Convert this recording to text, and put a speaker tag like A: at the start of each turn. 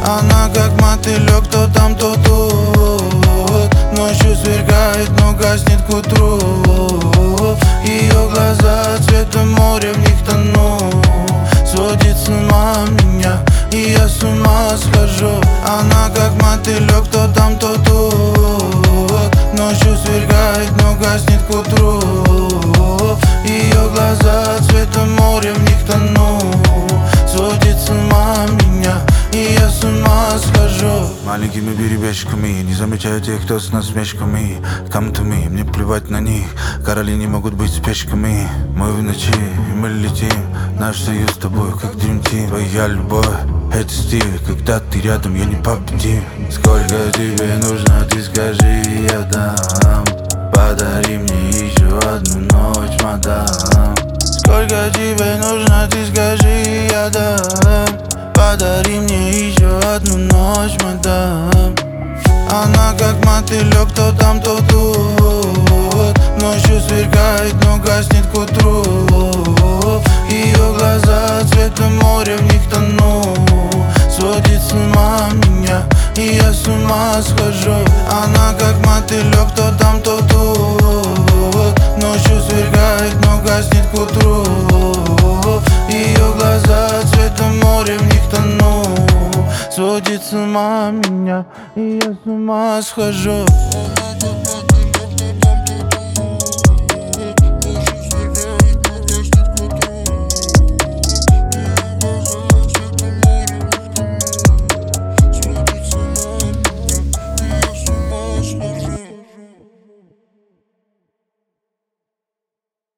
A: Она как мотылек, то там, то тут. Ночью сверкает, но гаснет к утру. Ее глаза цвета моря, в них тону. Сводит с ума меня, и я с ума схожу. Она как мотылек, то там, то тут. Ночью сверкает, но гаснет к утру. Ее глаза цвета моря, в них тону. Сводит с ума меня, и я с ума схожу.
B: Маленькими перебежками, не замечаю тех, кто с насмешками. Come to me, мне плевать на них. Короли не могут быть спешками. Мы в ночи, и мы летим. Наш союз с тобой, как Dream Team. Твоя любовь, это стиль. Когда ты рядом, я непобедим. Сколько тебе нужно, ты скажи, я дам. Подари мне еще одну ночь, мадам.
A: Сколько тебе нужно, ты скажи, я дам. Подари мне еще одну ночь, мадам. Она как мотылек, то там, то тут. Ночью сверкает, но гаснет к утру. Ее глаза цвета моря, в них тону. Сводит с ума меня, и я с ума схожу. Она как мотылек, то там, то тут. Ночью сверкает, но гаснет к утру. Ее глаза цвета моря, в них тону. Сводит с ума меня, и я с ума схожу.